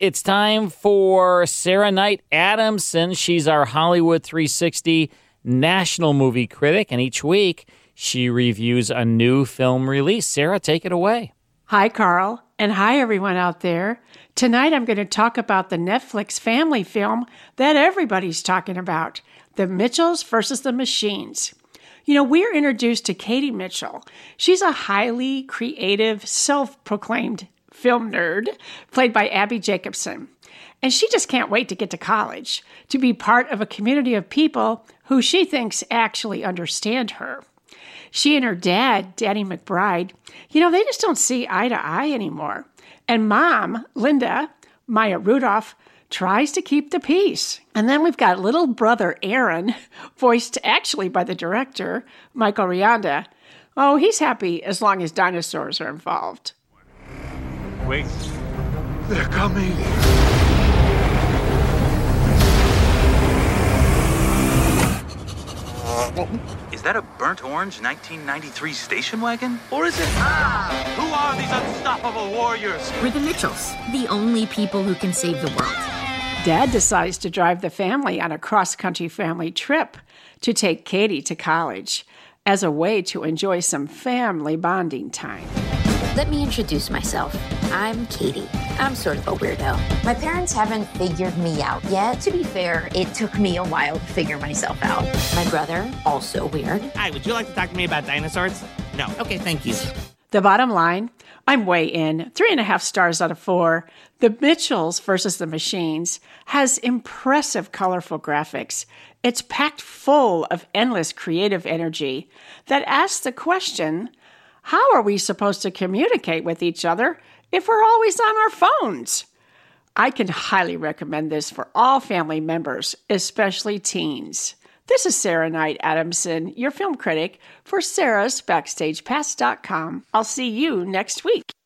It's time for Sarah Knight Adamson. She's our Hollywood 360 national movie critic, and each week she reviews a new film release. Sarah, take it away. Hi, Carl, and hi, everyone out there. Tonight I'm going to talk about the Netflix family film that everybody's talking about, The Mitchells versus the Machines. You know, we're introduced to Katie Mitchell. She's a highly creative, self-proclaimed film nerd, played by Abbi Jacobson. And she just can't wait to get to college, to be part of a community of people who she thinks actually understand her. She and her dad, Danny McBride, they just don't see eye to eye anymore. And Mom, Linda, Maya Rudolph, tries to keep the peace. And then we've got little brother Aaron, voiced actually by the director, Michael Rianda. Oh, he's happy as long as dinosaurs are involved. Wait. They're coming. Is that a burnt orange 1993 station wagon? Or is it... Who are these unstoppable warriors? We're the Mitchells, the only people who can save the world. Dad decides to drive the family on a cross-country family trip to take Katie to college as a way to enjoy some family bonding time. Let me introduce myself. I'm Katie. I'm sort of a weirdo. My parents haven't figured me out yet. To be fair, it took me a while to figure myself out. My brother, also weird. Hi, would you like to talk to me about dinosaurs? No. Okay, thank you. The bottom line, I'm way in. 3.5 stars out of 4. The Mitchells versus the Machines has impressive, colorful graphics. It's packed full of endless creative energy that asks the question, how are we supposed to communicate with each other if we're always on our phones? I can highly recommend this for all family members, especially teens. This is Sarah Knight Adamson, your film critic for sarahsbackstagepass.com. I'll see you next week.